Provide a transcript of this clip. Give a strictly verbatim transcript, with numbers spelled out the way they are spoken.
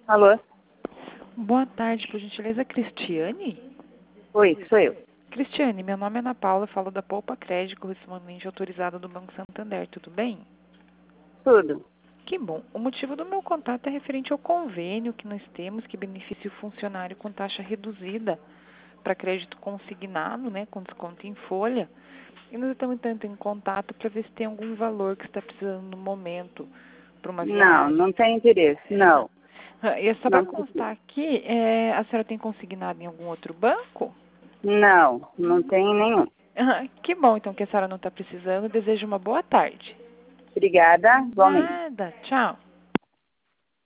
Alô? Boa tarde, por gentileza, Cristiane? Oi, sou eu. Cristiane, meu nome é Ana Paula, falo da Poupa Crédito, correspondente autorizada do Banco Santander, tudo bem? Tudo. Que bom. O motivo do meu contato é referente ao convênio que nós temos, que beneficia o funcionário com taxa reduzida para crédito consignado, né, com desconto em folha. E nós estamos entrando em contato para ver se tem algum valor que está precisando no momento para uma Não, viagem. não tem interesse. Não, Ah, e é só para não preciso. constar aqui, é, a senhora tem consignado em algum outro banco? Não, não tem nenhum. Ah, que bom, então, que a senhora não está precisando. Desejo uma boa tarde. Obrigada, igualmente. Nada. Tchau.